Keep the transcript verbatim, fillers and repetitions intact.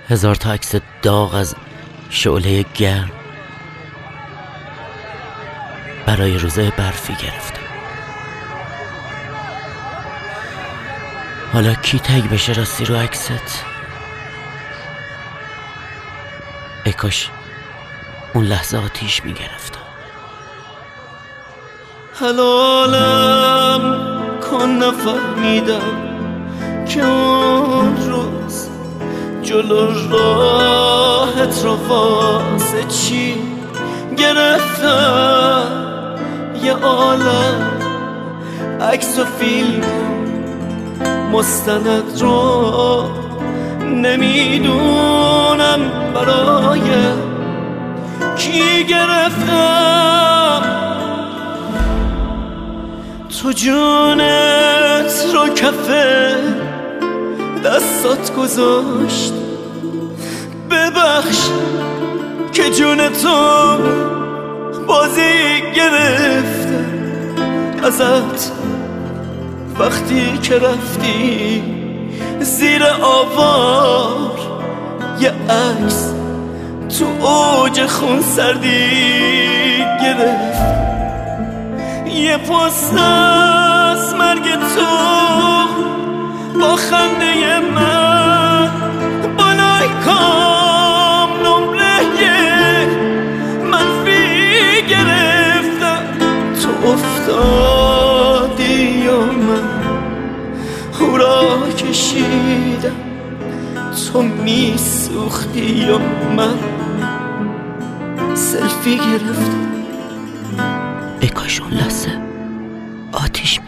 هزار تا عکس داغ از شعله گرم برای روزای برفی گرفتم. حالا کی تگ بشه راستی رو عکست؟ ای کاش اون لحظه آتیش میگرفتم. حلالم کن نفهمیدم که اون روز جلو راهت رو واسه چی گرفتم. یه عالم عکس و فیلم مستند رو نمیدونم برای کی گرفتم. تو جونت رو کفه دستات گذاشت، ببخش که جونتو بازی گرفته ازت وقتی که رفتی زیر آوار. یه عکس تو اوج خون سردی گرفت، یه پست از مرگ تو با خنده من بالای کام نمره منفی گرفتم. تو افتادی یا من هورا کشیدم، تو میسوختی یا من سلفی گرفتم. ای کاش اون لحظه آتیش